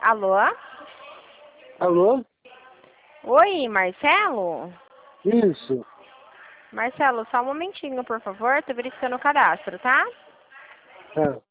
Alô? Alô? Oi, Marcelo? Isso. Marcelo, só um momentinho, por favor. Tô verificando o cadastro, tá? Tá.